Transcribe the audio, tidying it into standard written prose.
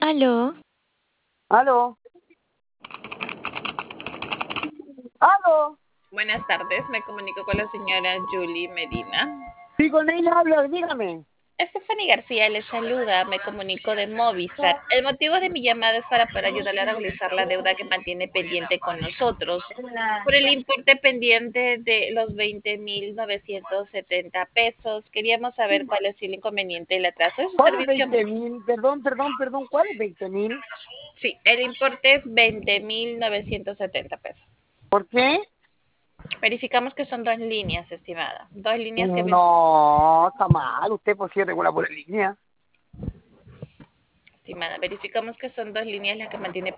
Aló, Aló, aló. Buenas tardes, me comunico con la señora Julie Medina. Sí, con ella hablo, dígame. Stephanie García le saluda, me comunico de Movistar. El motivo de mi llamada es para poder ayudarle a regularizar la deuda que mantiene pendiente con nosotros por el importe pendiente de los 20.970 pesos. Queríamos saber cuál es el inconveniente y el atraso de su ¿Cuál es servicio. 20.000? Perdón, ¿cuál es 20.000? Sí, el importe es 20.970 pesos. ¿Por qué? Verificamos que son dos líneas, estimada. Dos líneas que No, está mal, usted pues sí regula por línea. Estimada, verificamos que son dos líneas las que mantiene